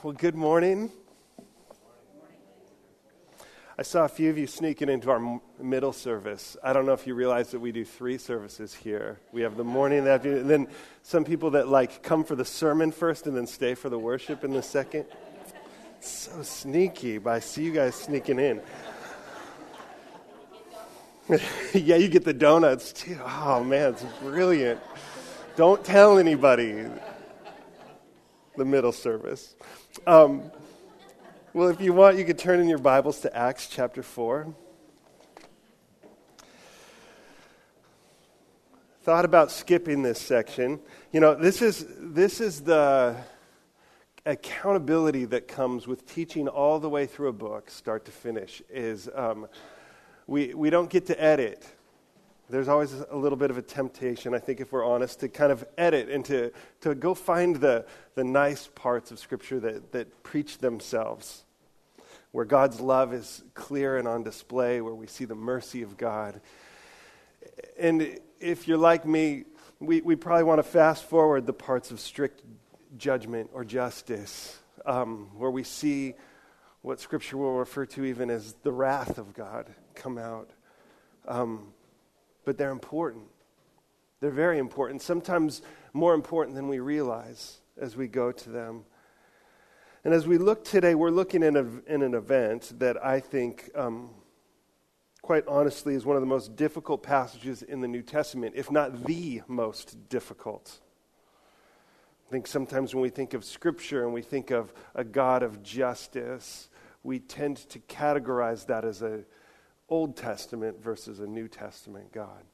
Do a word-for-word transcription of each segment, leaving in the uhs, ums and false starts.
Well, good morning. I saw a few of you sneaking into our m- middle service. I don't know if you realize that we do three services here. We have the morning, the afternoon, and then some people that like come for the sermon first and then stay for the worship in the second. So sneaky, but I see you guys sneaking in. Yeah, you get the donuts too. Oh man, it's brilliant. Don't tell anybody. The middle service. Um, well, if you want, you could turn in your Bibles to Acts chapter four. Thought about skipping this section. You know, this is this is the accountability that comes with teaching all the way through a book, start to finish. Is um, we we don't get to edit. There's always a little bit of a temptation, I think, if we're honest, to kind of edit and to, to go find the, the nice parts of Scripture that, that preach themselves, where God's love is clear and on display, where we see the mercy of God. And if you're like me, we, we probably want to fast forward the parts of strict judgment or justice, um, where we see what Scripture will refer to even as the wrath of God come out. Um But they're important. They're very important, sometimes more important than we realize as we go to them. And as we look today, we're looking in, a, in an event that I think, um, quite honestly, is one of the most difficult passages in the New Testament, if not the most difficult. I think sometimes when we think of Scripture and we think of a God of justice, we tend to categorize that as a Old Testament versus a New Testament God.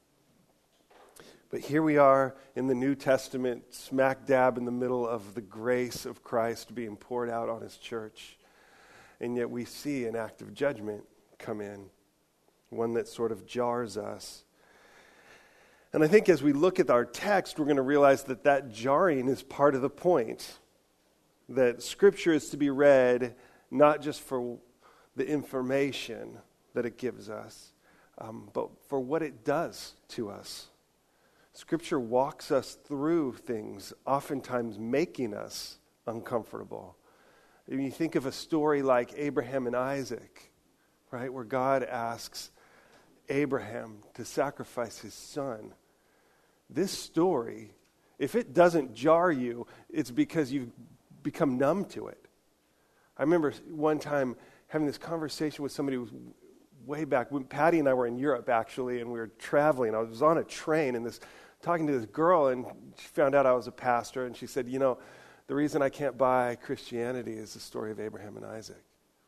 But here we are in the New Testament, smack dab in the middle of the grace of Christ being poured out on His church. And yet we see an act of judgment come in, one that sort of jars us. And I think as we look at our text, we're going to realize that that jarring is part of the point. That Scripture is to be read not just for the information that it gives us, um, but for what it does to us. Scripture walks us through things, oftentimes making us uncomfortable. When you think of a story like Abraham and Isaac, right, where God asks Abraham to sacrifice his son. This story, if it doesn't jar you, it's because you've become numb to it. I remember one time having this conversation with somebody who was way back when Patty and I were in Europe, actually, and we were traveling. I was on a train and this talking to this girl, and she found out I was a pastor, and she said, you know, the reason I can't buy Christianity is the story of Abraham and Isaac.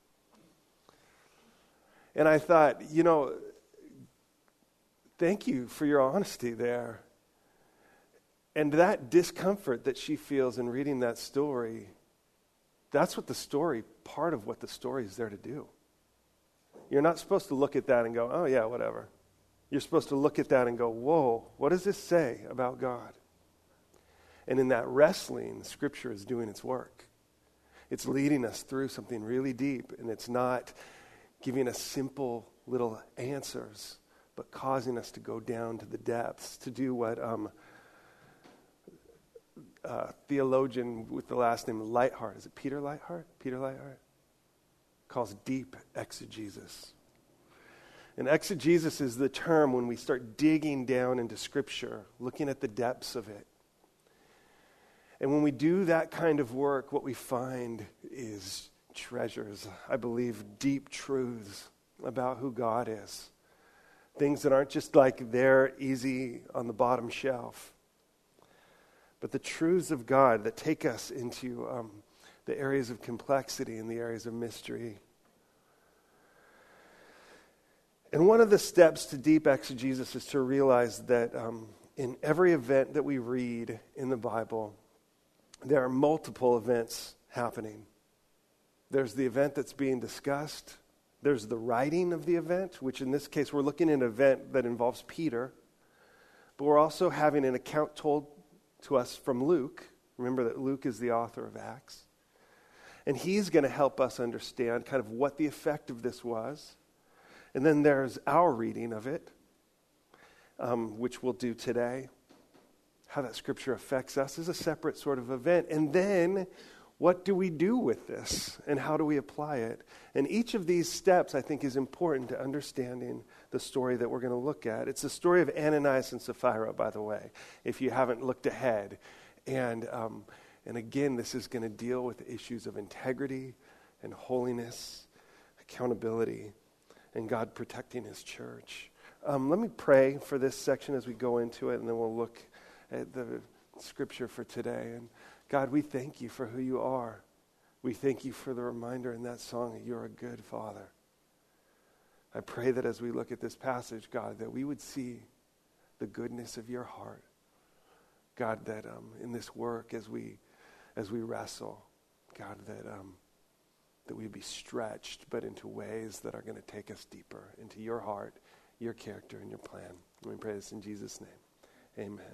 And I thought, you know, thank you for your honesty there. And that discomfort that she feels in reading that story, that's what the story, part of what the story is there to do. You're not supposed to look at that and go, oh yeah, whatever. You're supposed to look at that and go, whoa, what does this say about God? And in that wrestling, Scripture is doing its work. It's leading us through something really deep, and it's not giving us simple little answers, but causing us to go down to the depths, to do what um, uh, theologian with the last name Lightheart, is it Peter Lightheart? Peter Lightheart? Calls deep exegesis. And exegesis is the term when we start digging down into Scripture, looking at the depths of it. And when we do that kind of work, what we find is treasures, I believe, deep truths about who God is. Things that aren't just like they're easy on the bottom shelf, but the truths of God that take us into um, the areas of complexity and the areas of mystery. And one of the steps to deep exegesis is to realize that um, in every event that we read in the Bible, there are multiple events happening. There's the event that's being discussed. There's the writing of the event, which in this case we're looking at an event that involves Peter. But we're also having an account told to us from Luke. Remember that Luke is the author of Acts. And he's going to help us understand kind of what the effect of this was. And then there's our reading of it, um, which we'll do today. How that Scripture affects us is a separate sort of event. And then what do we do with this and how do we apply it? And each of these steps, I think, is important to understanding the story that we're going to look at. It's the story of Ananias and Sapphira, by the way, if you haven't looked ahead. And um, and again, this is going to deal with issues of integrity and holiness, accountability, and God protecting his church. Um, let me pray for this section as we go into it, and then we'll look at the scripture for today. And God, we thank you for who you are. We thank you for the reminder in that song that you're a good Father. I pray that as we look at this passage, God, that we would see the goodness of your heart. God, that um, in this work as we as we wrestle, God, that um, that we be stretched, but into ways that are going to take us deeper into your heart, your character, and your plan. And we pray this in Jesus' name. Amen.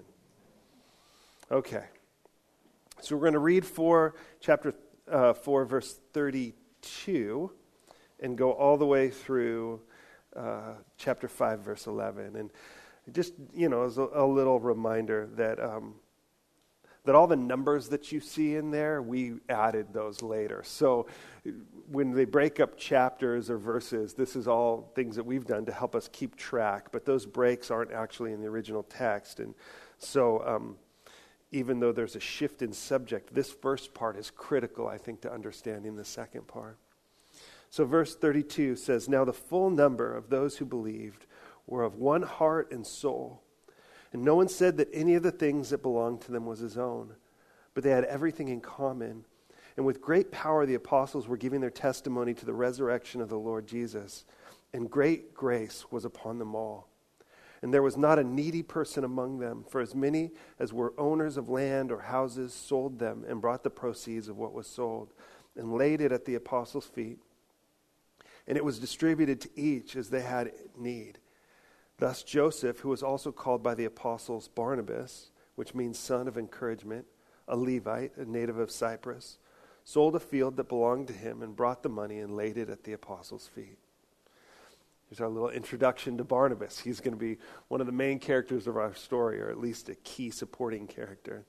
Okay. So we're going to read for chapter uh, four, verse thirty-two, and go all the way through uh, chapter five, verse eleven. And just, you know, as a, a little reminder that um, that all the numbers that you see in there, we added those later. So when they break up chapters or verses, this is all things that we've done to help us keep track. But those breaks aren't actually in the original text. And so um, even though there's a shift in subject, this first part is critical, I think, to understanding the second part. So verse thirty-two says, "Now the full number of those who believed were of one heart and soul. And no one said that any of the things that belonged to them was his own, but they had everything in common. And with great power the apostles were giving their testimony to the resurrection of the Lord Jesus, and great grace was upon them all. And there was not a needy person among them, for as many as were owners of land or houses sold them and brought the proceeds of what was sold and laid it at the apostles' feet. And it was distributed to each as they had need. Thus Joseph, who was also called by the apostles Barnabas, which means son of encouragement, a Levite, a native of Cyprus, sold a field that belonged to him and brought the money and laid it at the apostles' feet." Here's our little introduction to Barnabas. He's going to be one of the main characters of our story, or at least a key supporting character.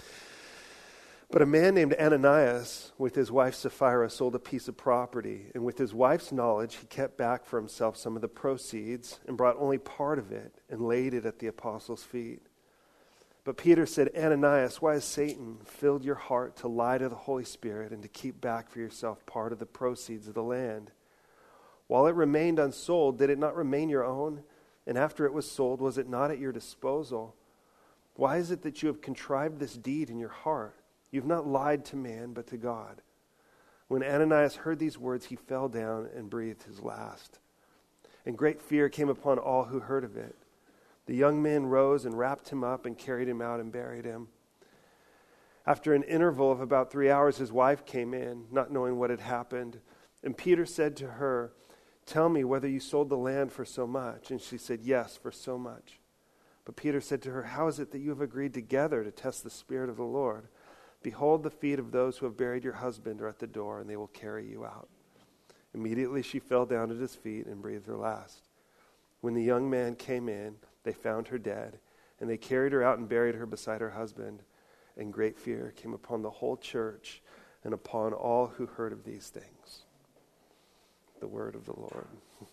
"But a man named Ananias, with his wife Sapphira, sold a piece of property, and with his wife's knowledge, he kept back for himself some of the proceeds and brought only part of it and laid it at the apostles' feet. But Peter said, 'Ananias, why has Satan filled your heart to lie to the Holy Spirit and to keep back for yourself part of the proceeds of the land? While it remained unsold, did it not remain your own? And after it was sold, was it not at your disposal? Why is it that you have contrived this deed in your heart? You've not lied to man, but to God.' When Ananias heard these words, he fell down and breathed his last. And great fear came upon all who heard of it. The young men rose and wrapped him up and carried him out and buried him. After an interval of about three hours, his wife came in, not knowing what had happened. And Peter said to her, 'Tell me whether you sold the land for so much.' And she said, 'Yes, for so much.' But Peter said to her, 'How is it that you have agreed together to test the Spirit of the Lord? Behold, the feet of those who have buried your husband are at the door, and they will carry you out.' Immediately she fell down at his feet and breathed her last. When the young man came in, they found her dead, and they carried her out and buried her beside her husband. And great fear came upon the whole church and upon all who heard of these things." The word of the Lord.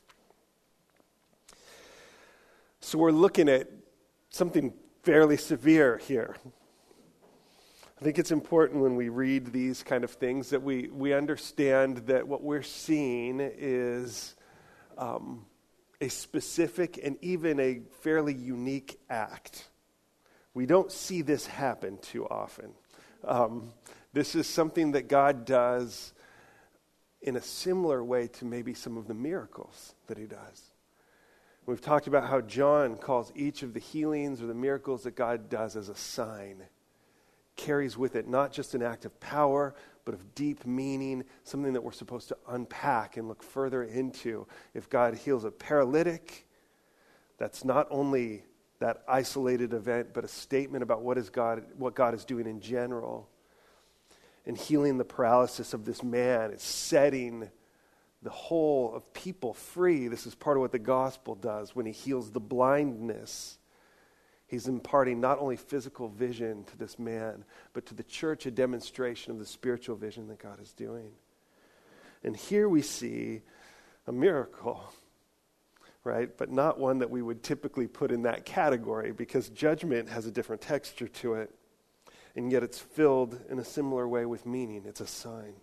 So we're looking at something fairly severe here. I think it's important when we read these kind of things that we, we understand that what we're seeing is um, a specific and even a fairly unique act. We don't see this happen too often. Um, this is something that God does in a similar way to maybe some of the miracles that he does. We've talked about how John calls each of the healings or the miracles that God does as a sign. Carries with it not just an act of power, but of deep meaning, something that we're supposed to unpack and look further into. If God heals a paralytic, that's not only that isolated event, but a statement about what is God, what God is doing in general. And healing the paralysis of this man is setting the whole of people free. This is part of what the gospel does when he heals the blindness. He's imparting not only physical vision to this man, but to the church a demonstration of the spiritual vision that God is doing. And here we see a miracle, right? But not one that we would typically put in that category, because judgment has a different texture to it. And yet it's filled in a similar way with meaning. It's a sign.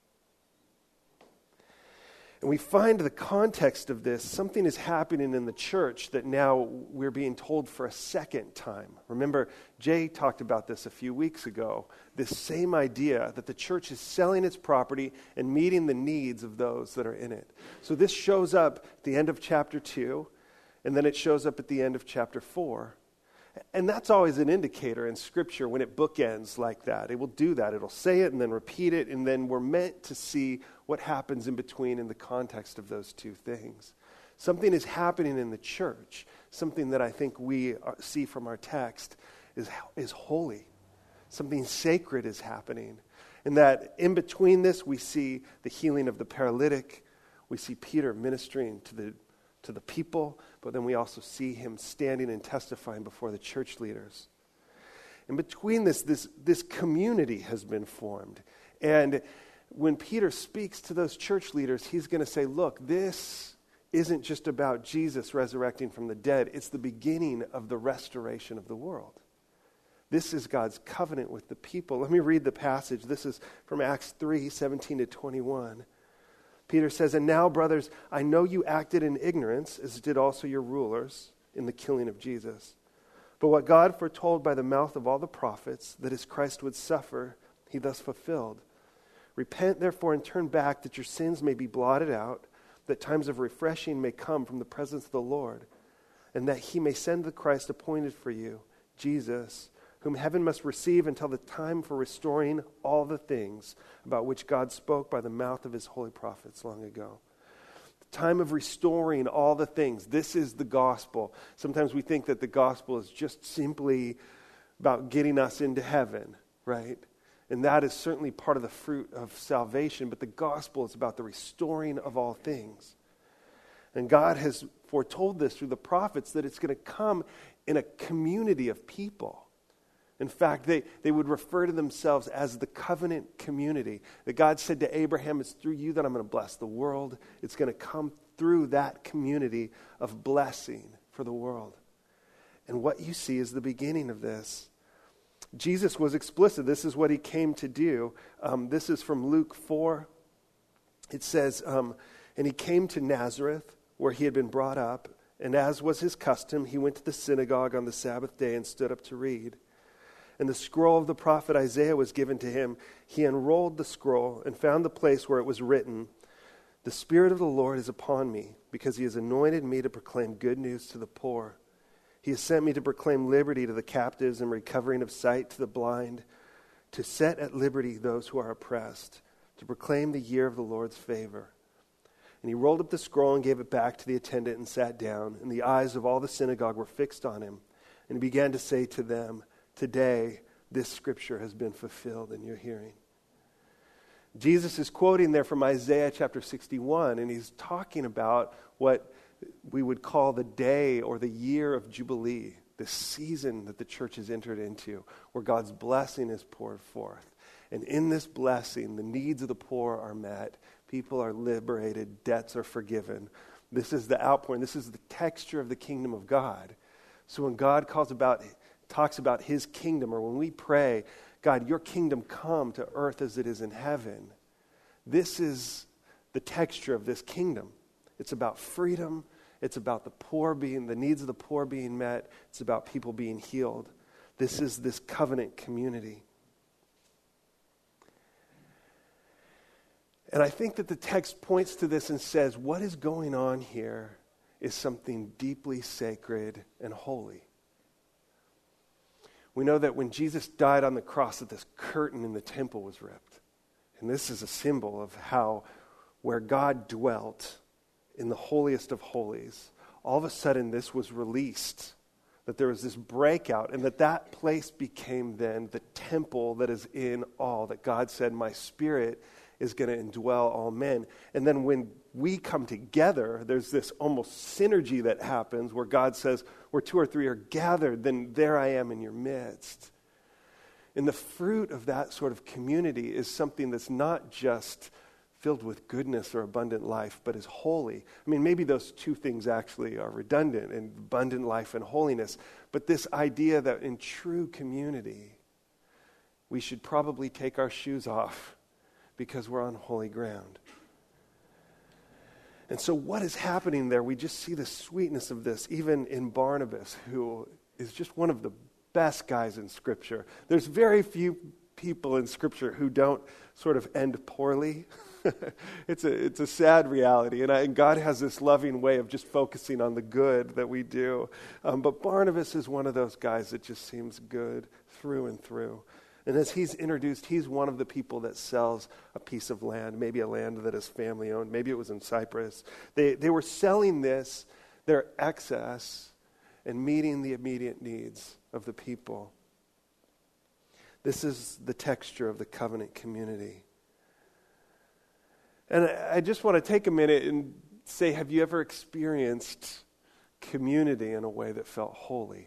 And we find the context of this, something is happening in the church that now we're being told for a second time. Remember, Jay talked about this a few weeks ago, this same idea that the church is selling its property and meeting the needs of those that are in it. So this shows up at the end of chapter two, and then it shows up at the end of chapter four. And that's always an indicator in Scripture when it bookends like that. It will do that. It'll say it and then repeat it, and then we're meant to see what happens in between in the context of those two things. Something is happening in the church. Something that I think we are, see from our text is, is holy. Something sacred is happening. And that in between this, we see the healing of the paralytic. We see Peter ministering to the to the people, but then we also see him standing and testifying before the church leaders. In between this, this, this community has been formed. And when Peter speaks to those church leaders, he's going to say, look, this isn't just about Jesus resurrecting from the dead. It's the beginning of the restoration of the world. This is God's covenant with the people. Let me read the passage. This is from Acts three, seventeen to twenty-one. Peter says, and now, brothers, I know you acted in ignorance, as did also your rulers, in the killing of Jesus. But what God foretold by the mouth of all the prophets, that his Christ would suffer, he thus fulfilled. Repent, therefore, and turn back, that your sins may be blotted out, that times of refreshing may come from the presence of the Lord, and that he may send the Christ appointed for you, Jesus, whom heaven must receive until the time for restoring all the things about which God spoke by the mouth of his holy prophets long ago. The time of restoring all the things. This is the gospel. Sometimes we think that the gospel is just simply about getting us into heaven, right? And that is certainly part of the fruit of salvation, but the gospel is about the restoring of all things. And God has foretold this through the prophets, that it's going to come in a community of people. In fact, they, they would refer to themselves as the covenant community. That God said to Abraham, it's through you that I'm going to bless the world. It's going to come through that community of blessing for the world. And what you see is the beginning of this. Jesus was explicit. This is what he came to do. Um, this is from Luke four. It says, um, and he came to Nazareth, where he had been brought up. And as was his custom, he went to the synagogue on the Sabbath day and stood up to read. And the scroll of the prophet Isaiah was given to him. He unrolled the scroll and found the place where it was written, the Spirit of the Lord is upon me, because he has anointed me to proclaim good news to the poor. He has sent me to proclaim liberty to the captives and recovering of sight to the blind, to set at liberty those who are oppressed, to proclaim the year of the Lord's favor. And he rolled up the scroll and gave it back to the attendant and sat down. And the eyes of all the synagogue were fixed on him. And he began to say to them, today, this scripture has been fulfilled in your hearing. Jesus is quoting there from Isaiah chapter sixty-one, and he's talking about what we would call the day or the year of Jubilee, this season that the church has entered into, where God's blessing is poured forth. And in this blessing, the needs of the poor are met, people are liberated, debts are forgiven. This is the outpouring. This is the texture of the kingdom of God. So when God calls about talks about his kingdom, or when we pray, God, your kingdom come to earth as it is in heaven, this is the texture of this kingdom. It's about freedom. It's about the poor being, the needs of the poor being met. It's about people being healed. This is this covenant community. And I think that the text points to this and says, what is going on here is something deeply sacred and holy. We know that when Jesus died on the cross, that this curtain in the temple was ripped. And this is a symbol of how where God dwelt in the holiest of holies, all of a sudden this was released, that there was this breakout, and that that place became then the temple that is in all, that God said, my Spirit is going to indwell all men. And then when we come together, there's this almost synergy that happens where God says, where two or three are gathered, then there I am in your midst. And the fruit of that sort of community is something that's not just filled with goodness or abundant life, but is holy. I mean, maybe those two things actually are redundant, in abundant life and holiness. But this idea that in true community, we should probably take our shoes off because we're on holy ground. And so what is happening there? We just see the sweetness of this, even in Barnabas, who is just one of the best guys in Scripture. There's very few people in Scripture who don't sort of end poorly. it's a it's a sad reality, and, I, and God has this loving way of just focusing on the good that we do. Um, but Barnabas is one of those guys that just seems good through and through. And as he's introduced, he's one of the people that sells a piece of land, maybe a land that his family owned. Maybe it was in Cyprus. They they were selling this, their excess, and meeting the immediate needs of the people. This is the texture of the covenant community. And I just want to take a minute and say, have you ever experienced community in a way that felt holy?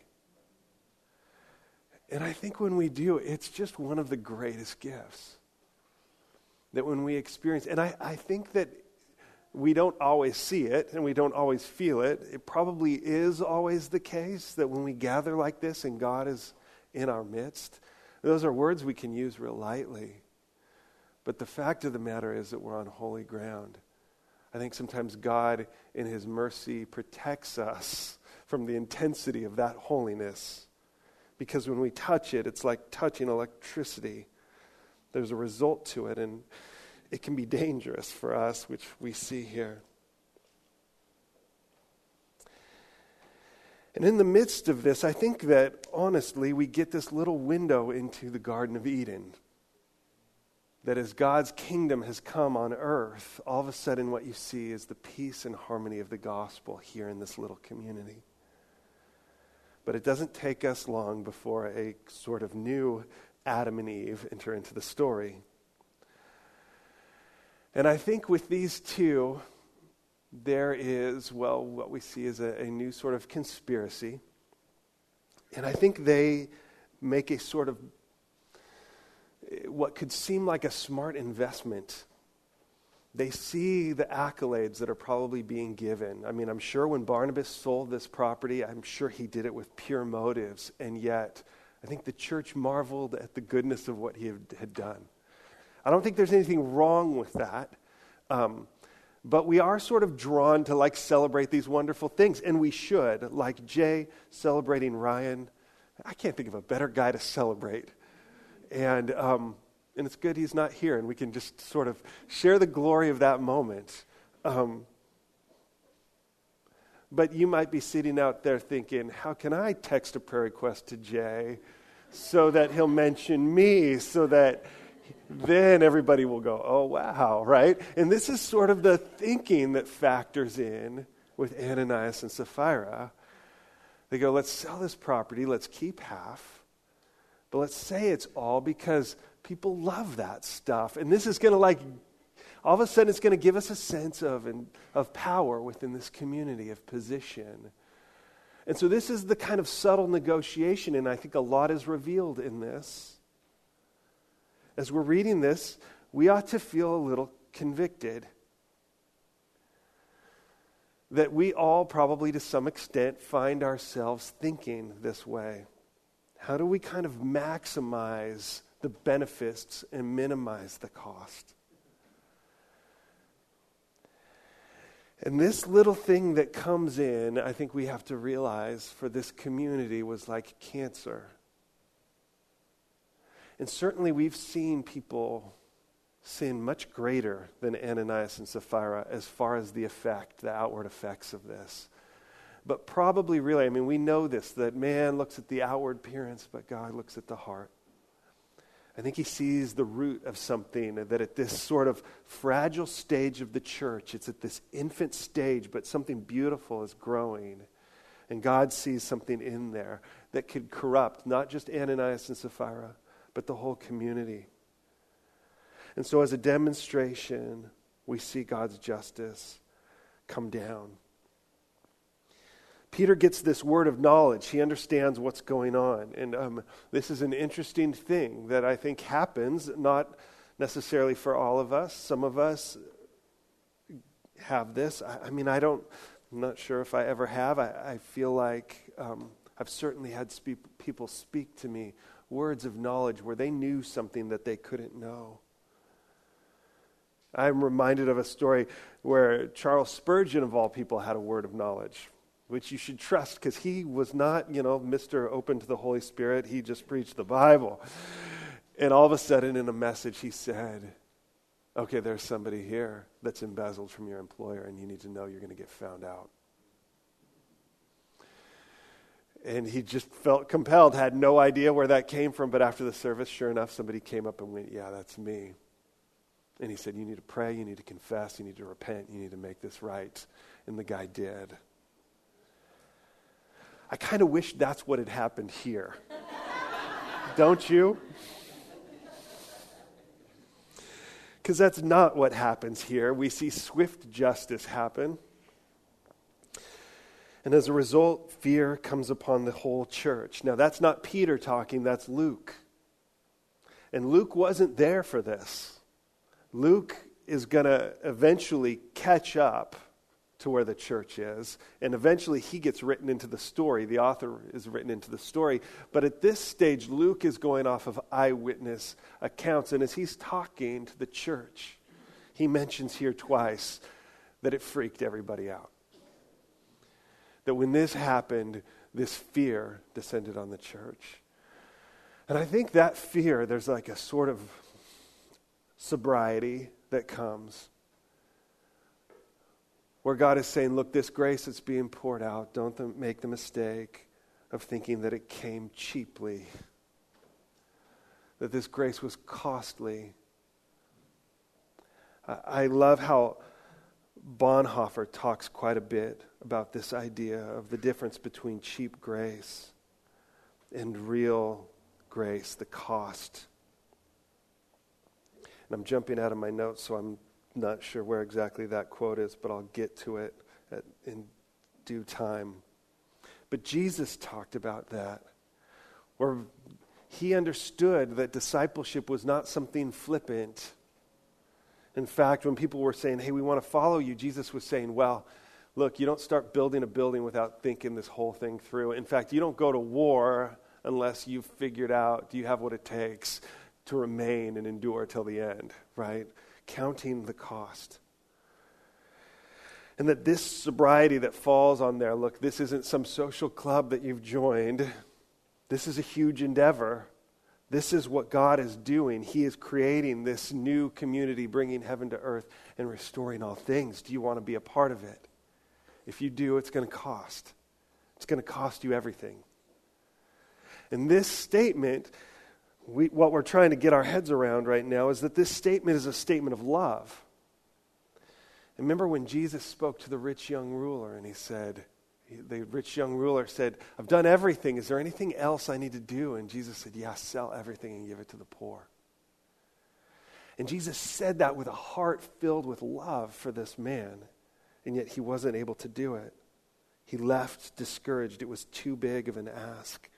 And I think when we do, it's just one of the greatest gifts. That when we experience, and I, I think that we don't always see it and we don't always feel it. It probably is always the case that when we gather like this and God is in our midst, those are words we can use real lightly. But the fact of the matter is that we're on holy ground. I think sometimes God, in his mercy, protects us from the intensity of that holiness. Because when we touch it, it's like touching electricity. There's a result to it, and it can be dangerous for us, which we see here. And in the midst of this, I think that, honestly, we get this little window into the Garden of Eden. That as God's kingdom has come on earth, all of a sudden what you see is the peace and harmony of the gospel here in this little community. But it doesn't take us long before a sort of new Adam and Eve enter into the story. And I think with these two, there is, well, what we see is a, a new sort of conspiracy. And I think they make a sort of what could seem like a smart investment. They see the accolades that are probably being given. I mean, I'm sure when Barnabas sold this property, I'm sure he did it with pure motives. And yet, I think the church marveled at the goodness of what he had, had done. I don't think there's anything wrong with that. Um, but we are sort of drawn to like celebrate these wonderful things. And we should, like Jay celebrating Ryan. I can't think of a better guy to celebrate. And um, and it's good he's not here, and we can just sort of share the glory of that moment. Um, but you might be sitting out there thinking, how can I text a prayer request to Jay so that he'll mention me, so that then everybody will go, oh, wow, right? And this is sort of the thinking that factors in with Ananias and Sapphira. They go, let's sell this property, let's keep half. But let's say it's all because people love that stuff. And this is going to like, all of a sudden it's going to give us a sense of, and, of power within this community, of position. And so this is the kind of subtle negotiation, and I think a lot is revealed in this. As we're reading this, we ought to feel a little convicted. That we all probably to some extent find ourselves thinking this way. How do we kind of maximize the benefits and minimize the cost? And this little thing that comes in, I think we have to realize for this community was like cancer. And certainly we've seen people sin much greater than Ananias and Sapphira as far as the effect, the outward effects of this. But probably really, I mean, we know this, that man looks at the outward appearance, but God looks at the heart. I think he sees the root of something, that at this sort of fragile stage of the church, it's at this infant stage, but something beautiful is growing. And God sees something in there that could corrupt not just Ananias and Sapphira, but the whole community. And so as a demonstration, we see God's justice come down. Peter gets this word of knowledge. He understands what's going on. And um, this is an interesting thing that I think happens, not necessarily for all of us. Some of us have this. I, I mean, I don't, I'm not sure if I ever have. I, I feel like um, I've certainly had spe- people speak to me words of knowledge where they knew something that they couldn't know. I'm reminded of a story where Charles Spurgeon, of all people, had a word of knowledge, which you should trust because he was not, you know, Mister Open to the Holy Spirit. He just preached the Bible. And all of a sudden in a message he said, okay, there's somebody here that's embezzled from your employer and you need to know you're going to get found out. And he just felt compelled, had no idea where that came from, but after the service, sure enough, somebody came up and went, yeah, that's me. And he said, you need to pray, you need to confess, you need to repent, you need to make this right. And the guy did. I kind of wish that's what had happened here. Don't you? Because that's not what happens here. We see swift justice happen. And as a result, fear comes upon the whole church. Now, that's not Peter talking, that's Luke. And Luke wasn't there for this. Luke is going to eventually catch up to where the church is, and eventually he gets written into the story. The author is written into the story. But at this stage, Luke is going off of eyewitness accounts, and as he's talking to the church, he mentions here twice that it freaked everybody out. That when this happened, this fear descended on the church. And I think that fear, there's like a sort of sobriety that comes where God is saying, look, this grace that's being poured out, don't th- make the mistake of thinking that it came cheaply, that this grace was costly. I, I love how Bonhoeffer talks quite a bit about this idea of the difference between cheap grace and real grace, the cost. And I'm jumping out of my notes, so I'm not sure where exactly that quote is, but I'll get to it at, in due time. But Jesus talked about that, where he understood that discipleship was not something flippant. In fact, when people were saying, hey, we want to follow you, Jesus was saying, well, look, you don't start building a building without thinking this whole thing through. In fact, you don't go to war unless you've figured out, do you have what it takes to remain and endure till the end, right? Counting the cost. And that this sobriety that falls on there, look, this isn't some social club that you've joined. This is a huge endeavor. This is what God is doing. He is creating this new community, bringing heaven to earth and restoring all things. Do you want to be a part of it? If you do, it's going to cost. It's going to cost you everything. And this statement, we, what we're trying to get our heads around right now is that this statement is a statement of love. Remember when Jesus spoke to the rich young ruler and he said, the rich young ruler said, I've done everything. Is there anything else I need to do? And Jesus said, yeah, sell everything and give it to the poor. And Jesus said that with a heart filled with love for this man, and yet he wasn't able to do it. He left discouraged. It was too big of an ask.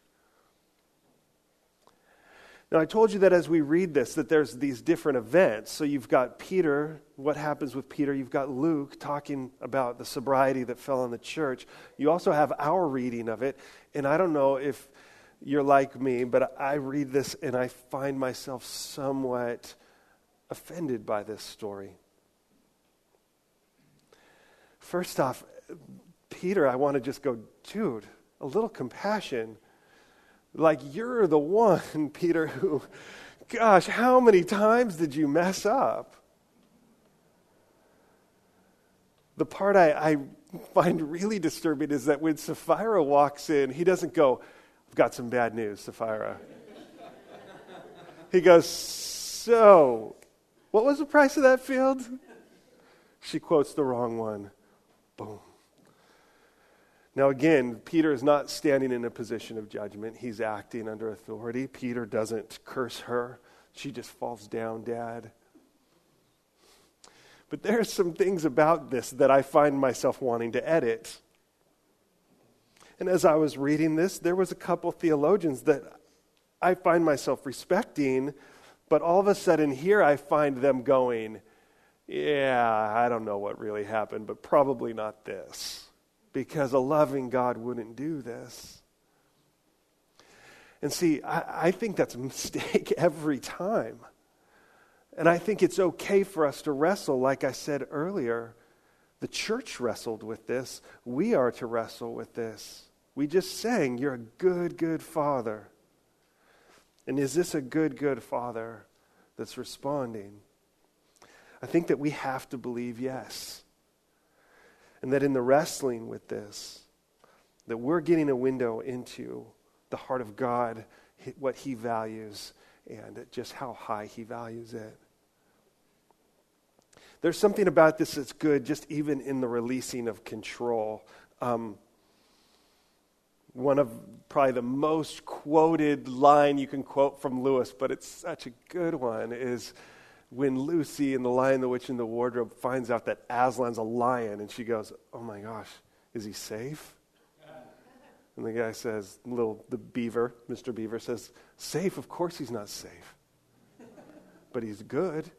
Now, I told you that as we read this, that there's these different events. So you've got Peter, what happens with Peter. You've got Luke talking about the sobriety that fell on the church. You also have our reading of it. And I don't know if you're like me, but I read this and I find myself somewhat offended by this story. First off, Peter, I want to just go, dude, a little compassion. Like, you're the one, Peter, who, gosh, how many times did you mess up? The part I, I find really disturbing is that when Sapphira walks in, he doesn't go, I've got some bad news, Sapphira. He goes, so, what was the price of that field? She quotes the wrong one. Boom. Now again, Peter is not standing in a position of judgment. He's acting under authority. Peter doesn't curse her. She just falls down, Dad. But there are some things about this that I find myself wanting to edit. And as I was reading this, there was a couple theologians that I find myself respecting, but all of a sudden here I find them going, yeah, I don't know what really happened, but probably not this. Because a loving God wouldn't do this. And see, I, I think that's a mistake every time. And I think it's okay for us to wrestle, like I said earlier. The church wrestled with this. We are to wrestle with this. We just sang, you're a good, good Father. And is this a good, good Father that's responding? I think that we have to believe yes. And that in the wrestling with this, that we're getting a window into the heart of God, what He values, and just how high He values it. There's something about this that's good, just even in the releasing of control. Um, one of probably the most quoted line you can quote from Lewis, but it's such a good one, is when Lucy in The Lion, the Witch, and the Wardrobe finds out that Aslan's a lion, and she goes, oh my gosh, is he safe? And the guy says, little the beaver, Mister Beaver says, safe? Of course he's not safe. But he's good.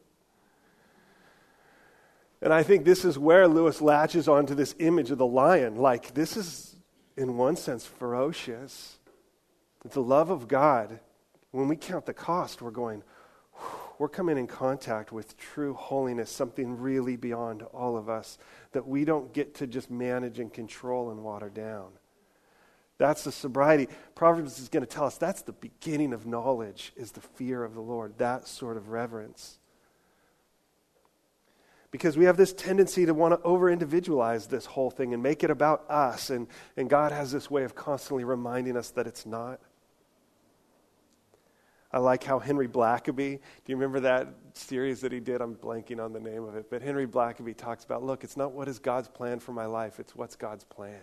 And I think this is where Lewis latches onto this image of the lion. Like, this is, in one sense, ferocious. It's the love of God. When we count the cost, we're going, we're coming in contact with true holiness, something really beyond all of us that we don't get to just manage and control and water down. That's the sobriety. Proverbs is going to tell us that's the beginning of knowledge, is the fear of the Lord, that sort of reverence. Because we have this tendency to want to over-individualize this whole thing and make it about us, and, and God has this way of constantly reminding us that it's not. I like how Henry Blackaby, do you remember that series that he did? I'm blanking on the name of it. But Henry Blackaby talks about, look, it's not what is God's plan for my life, it's what's God's plan.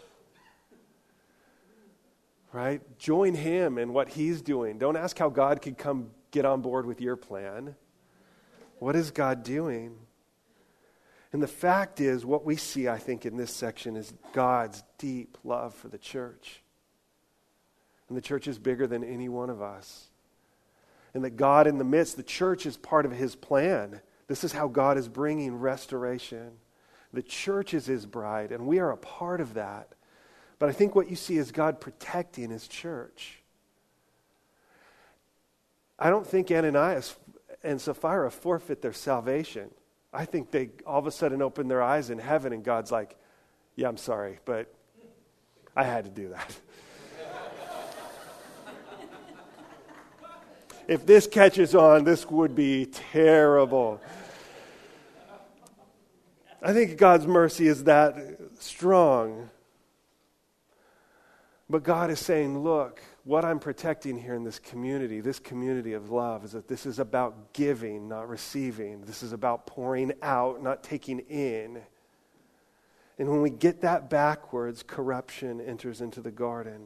Right? Join Him in what He's doing. Don't ask how God could come get on board with your plan. What is God doing? And the fact is, what we see, I think, in this section is God's deep love for the church. And the church is bigger than any one of us. And that God in the midst, the church is part of His plan. This is how God is bringing restoration. The church is His bride, and we are a part of that. But I think what you see is God protecting His church. I don't think Ananias and Sapphira forfeit their salvation. I think they all of a sudden open their eyes in heaven and God's like, yeah, I'm sorry, but I had to do that. If this catches on, this would be terrible. I think God's mercy is that strong. But God is saying, look, what I'm protecting here in this community, this community of love, is that this is about giving, not receiving. This is about pouring out, not taking in. And when we get that backwards, corruption enters into the garden.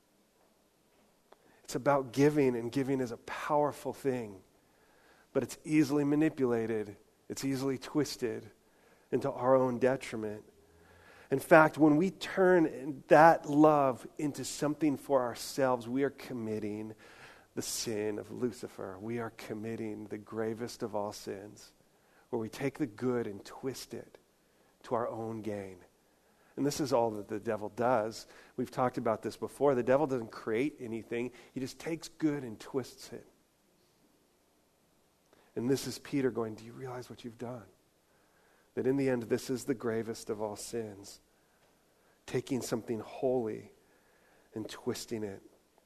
It's about giving, and giving is a powerful thing. But it's easily manipulated. It's easily twisted into our own detriment. In fact, when we turn that love into something for ourselves, we are committing the sin of Lucifer. We are committing the gravest of all sins, where we take the good and twist it to our own gain. And this is all that the devil does. We've talked about this before. The devil doesn't create anything. He just takes good and twists it. And this is Peter going, do you realize what you've done? That in the end, this is the gravest of all sins. Taking something holy and twisting it.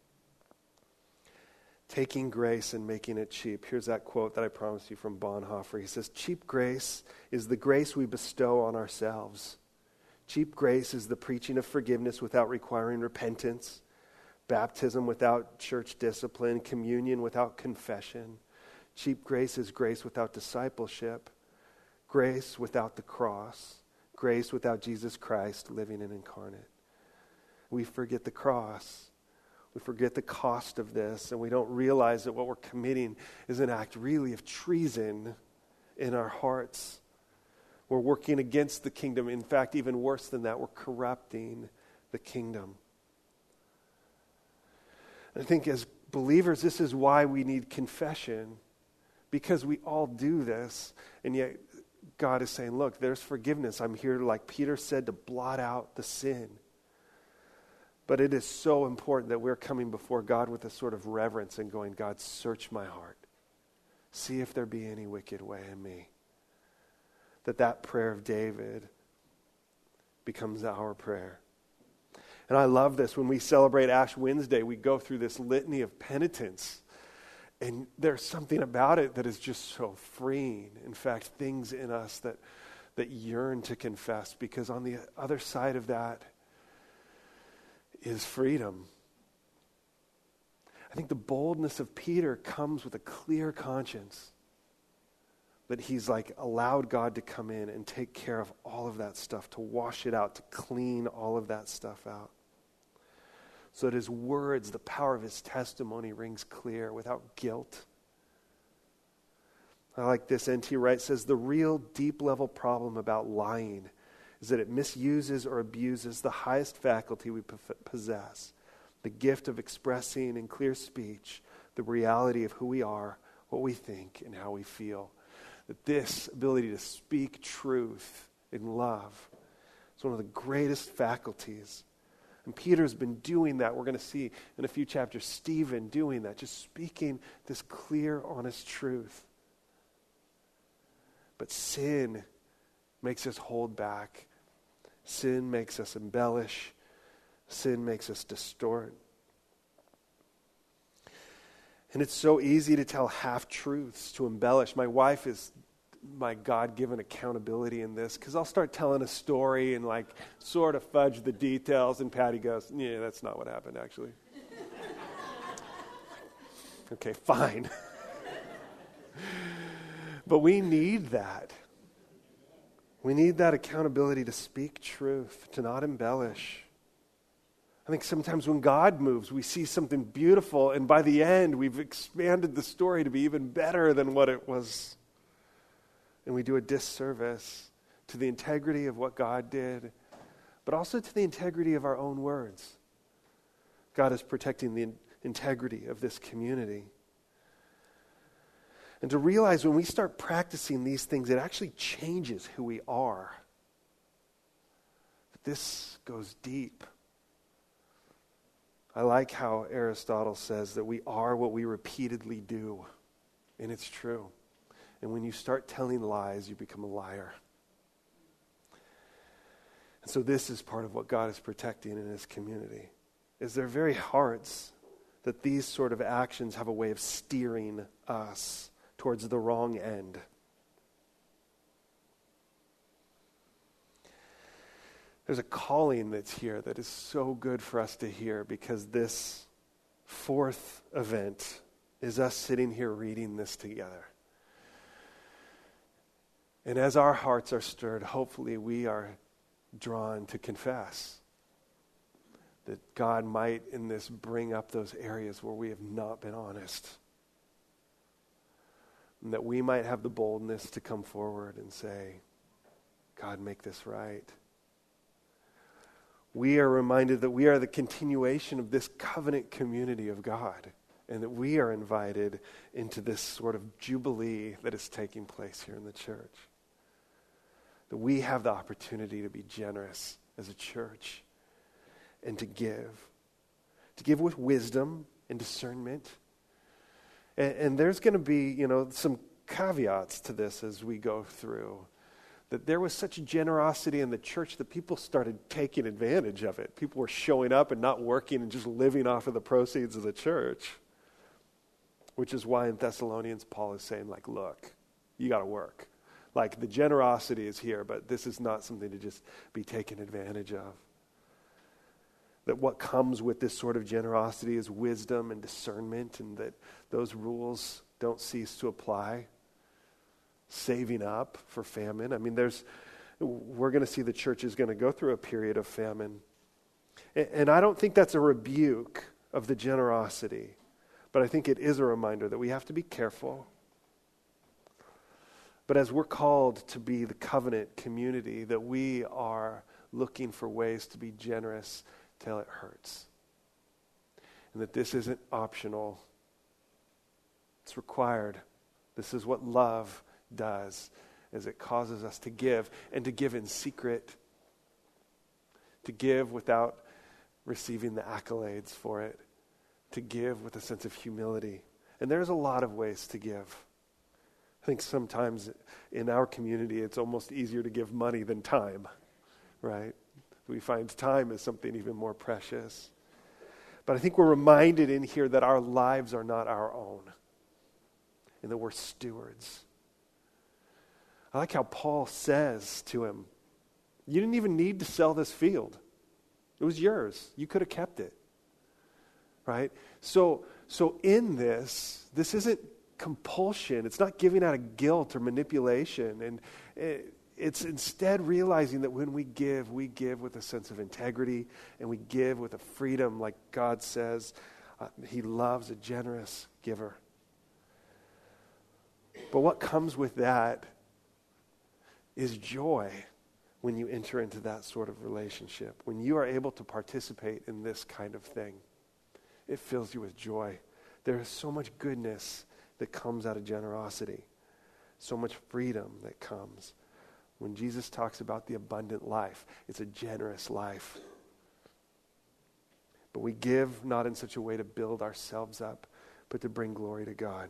Taking grace and making it cheap. Here's that quote that I promised you from Bonhoeffer. He says, cheap grace is the grace we bestow on ourselves. Cheap grace is the preaching of forgiveness without requiring repentance, baptism without church discipline, communion without confession. Cheap grace is grace without discipleship, grace without the cross, grace without Jesus Christ living and incarnate. We forget the cross. We forget the cost of this, and we don't realize that what we're committing is an act really of treason in our hearts We're working against the kingdom. In fact, even worse than that, we're corrupting the kingdom. I think as believers, this is why we need confession, because we all do this, and yet God is saying, look, there's forgiveness. I'm here, like Peter said, to blot out the sin. But it is so important that we're coming before God with a sort of reverence and going, God, search my heart. See if there be any wicked way in me. That that prayer of David becomes our prayer. And I love this. When we celebrate Ash Wednesday, we go through this litany of penitence. And there's something about it that is just so freeing. In fact, things in us that, that yearn to confess, because on the other side of that is freedom. I think the boldness of Peter comes with a clear conscience that he's like allowed God to come in and take care of all of that stuff, to wash it out, to clean all of that stuff out. So that his words, the power of his testimony rings clear without guilt. I like this. N T Wright says, the real deep level problem about lying is that it misuses or abuses the highest faculty we possess, the gift of expressing in clear speech the reality of who we are, what we think, and how we feel. That this ability to speak truth in love is one of the greatest faculties. And Peter's been doing that. We're going to see in a few chapters Stephen doing that, just speaking this clear, honest truth. But sin makes us hold back. Sin makes us embellish. Sin makes us distort. And it's so easy to tell half-truths, to embellish. My wife is my God-given accountability in this, because I'll start telling a story and like sort of fudge the details, and Patty goes, yeah, that's not what happened actually. Okay, fine. But we need that. We need that accountability to speak truth, to not embellish. I think sometimes when God moves, we see something beautiful, and by the end, we've expanded the story to be even better than what it was. And we do a disservice to the integrity of what God did, but also to the integrity of our own words. God is protecting the in- integrity of this community. And to realize when we start practicing these things, it actually changes who we are. But this goes deep. I like how Aristotle says that we are what we repeatedly do. And it's true. And when you start telling lies, you become a liar. And so this is part of what God is protecting in his community, is their very hearts, that these sort of actions have a way of steering us towards the wrong end. There's a calling that's here that is so good for us to hear, because this fourth event is us sitting here reading this together. And as our hearts are stirred, hopefully we are drawn to confess that God might in this bring up those areas where we have not been honest. And that we might have the boldness to come forward and say, God, make this right. We are reminded that we are the continuation of this covenant community of God, and that we are invited into this sort of jubilee that is taking place here in the church. That we have the opportunity to be generous as a church and to give. To give with wisdom and discernment. And, and there's going to be, you know, some caveats to this as we go through. That there was such generosity in the church that people started taking advantage of it. People were showing up and not working and just living off of the proceeds of the church. Which is why in Thessalonians, Paul is saying, like, look, you got to work. Like, the generosity is here, but this is not something to just be taken advantage of. That what comes with this sort of generosity is wisdom and discernment, and that those rules don't cease to apply. Saving up for famine. I mean, there's, we're going to see the church is going to go through a period of famine. And, and I don't think that's a rebuke of the generosity, but I think it is a reminder that we have to be careful But as we're called to be the covenant community, that we are looking for ways to be generous till it hurts. And that this isn't optional. It's required. This is what love does, is it causes us to give, and to give in secret. To give without receiving the accolades for it. To give with a sense of humility. And there's a lot of ways to give. I think sometimes in our community it's almost easier to give money than time, right? We find time is something even more precious. But I think we're reminded in here that our lives are not our own, and that we're stewards. I like how Paul says to him, you didn't even need to sell this field. It was yours. You could have kept it. Right? So, so in this, this isn't compulsion. It's not giving out of guilt or manipulation. And it, it's instead realizing that when we give, we give with a sense of integrity, and we give with a freedom, like God says. Uh, he loves a generous giver. But what comes with that is joy when you enter into that sort of relationship. When you are able to participate in this kind of thing, it fills you with joy. There is so much goodness that comes out of generosity. So much freedom that comes. When Jesus talks about the abundant life, it's a generous life. But we give not in such a way to build ourselves up, but to bring glory to God.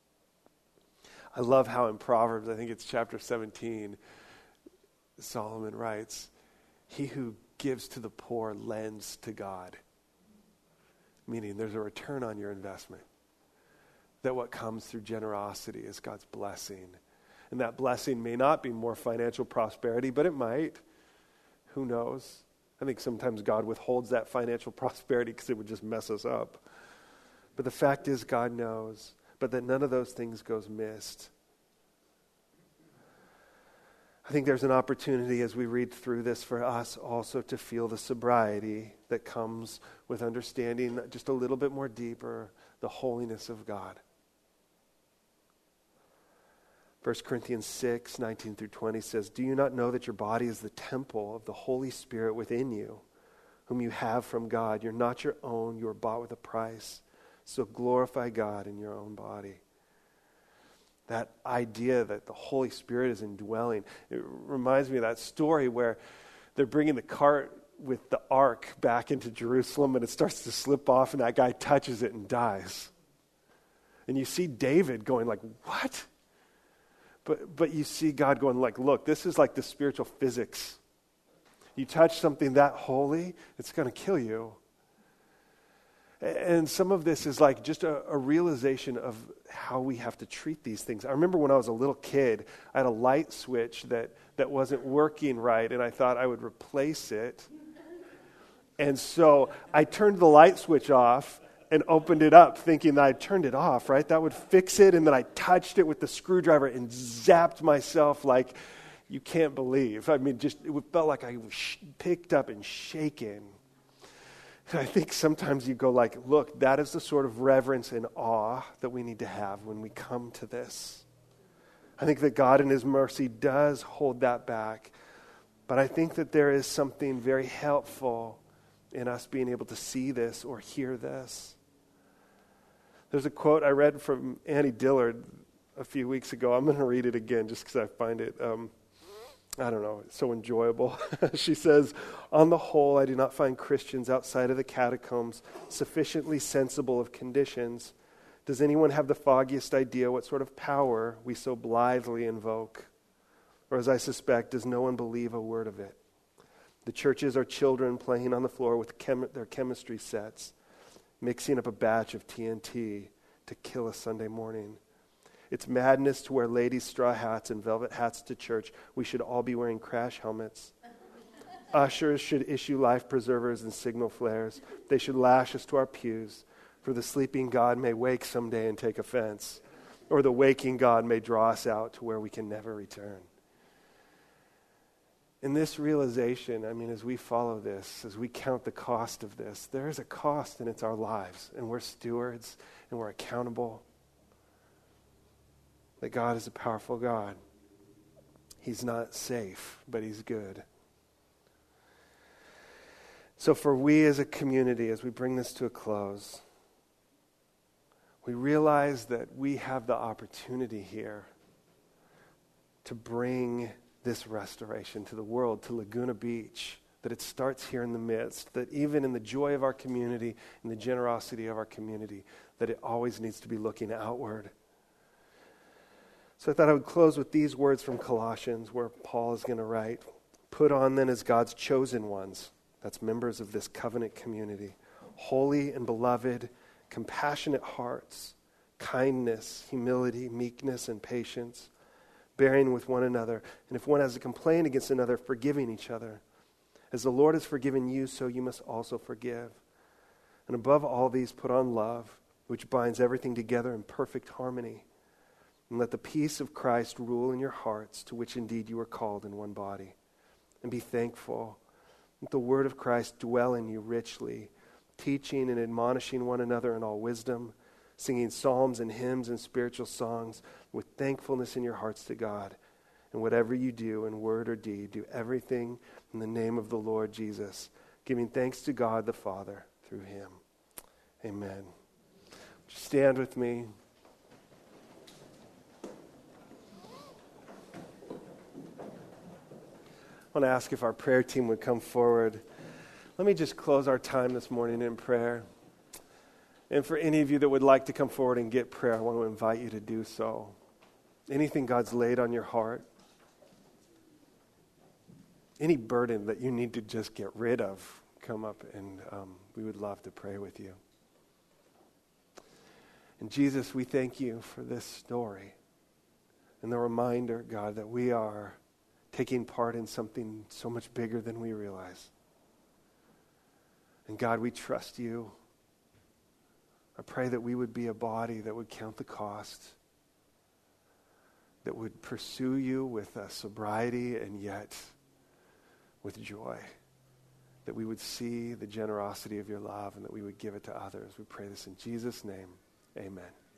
I love how in Proverbs, I think it's chapter seventeen, Solomon writes, he who gives to the poor lends to God. Meaning there's a return on your investment. That what comes through generosity is God's blessing. And that blessing may not be more financial prosperity, but it might. Who knows? I think sometimes God withholds that financial prosperity because it would just mess us up. But the fact is God knows. But that none of those things goes missed. I think there's an opportunity as we read through this for us also to feel the sobriety that comes with understanding just a little bit more deeper the holiness of God. First Corinthians six, nineteen through twenty says, do you not know that your body is the temple of the Holy Spirit within you, whom you have from God? You're not your own, you are bought with a price. So glorify God in your own body. That idea that the Holy Spirit is indwelling, it reminds me of that story where they're bringing the cart with the ark back into Jerusalem, and it starts to slip off, and that guy touches it and dies. And you see David going like, what? But but you see God going like, look, this is like the spiritual physics. You touch something that holy, it's going to kill you. And some of this is like just a, a realization of how we have to treat these things. I remember when I was a little kid, I had a light switch that, that wasn't working right, and I thought I would replace it. And so I turned the light switch off and opened it up thinking that I turned it off, right? That would fix it, and then I touched it with the screwdriver and zapped myself like you can't believe. I mean, just it felt like I was sh- picked up and shaken. And I think sometimes you go like, look, that is the sort of reverence and awe that we need to have when we come to this. I think that God in His mercy does hold that back. But I think that there is something very helpful in us being able to see this or hear this. There's a quote I read from Annie Dillard a few weeks ago. I'm going to read it again just because I find it um, I don't know, it's so enjoyable. She says, on the whole, I do not find Christians outside of the catacombs sufficiently sensible of conditions. Does anyone have the foggiest idea what sort of power we so blithely invoke? Or as I suspect, does no one believe a word of it? The churches are children playing on the floor with chem- their chemistry sets, mixing up a batch of T N T to kill a Sunday morning. It's madness to wear ladies' straw hats and velvet hats to church. We should all be wearing crash helmets. Ushers should issue life preservers and signal flares. They should lash us to our pews, for the sleeping God may wake someday and take offense, or the waking God may draw us out to where we can never return. In this realization, I mean, as we follow this, as we count the cost of this, there is a cost, and it's our lives, and we're stewards, and we're accountable. That God is a powerful God. He's not safe, but he's good. So for we as a community, as we bring this to a close, we realize that we have the opportunity here to bring this restoration to the world, to Laguna Beach, that it starts here in the midst, that even in the joy of our community, in the generosity of our community, that it always needs to be looking outward. So I thought I would close with these words from Colossians, where Paul is going to write, "Put on then as God's chosen ones," that's members of this covenant community, "holy and beloved, compassionate hearts, kindness, humility, meekness, and patience, bearing with one another. And if one has a complaint against another, forgiving each other. As the Lord has forgiven you, so you must also forgive. And above all these, put on love, which binds everything together in perfect harmony. And let the peace of Christ rule in your hearts, to which indeed you are called in one body. And be thankful. Let the word of Christ dwell in you richly, teaching and admonishing one another in all wisdom, singing psalms and hymns and spiritual songs with thankfulness in your hearts to God. And whatever you do in word or deed, do everything in the name of the Lord Jesus, giving thanks to God the Father through him." Amen. Would you stand with me? I want to ask if our prayer team would come forward. Let me just close our time this morning in prayer. And for any of you that would like to come forward and get prayer, I want to invite you to do so. Anything God's laid on your heart, any burden that you need to just get rid of, come up and um, we would love to pray with you. And Jesus, we thank you for this story and the reminder, God, that we are taking part in something so much bigger than we realize. And God, we trust you. I pray that we would be a body that would count the cost, that would pursue you with uh, sobriety and yet with joy, that we would see the generosity of your love and that we would give it to others. We pray this in Jesus' name. Amen.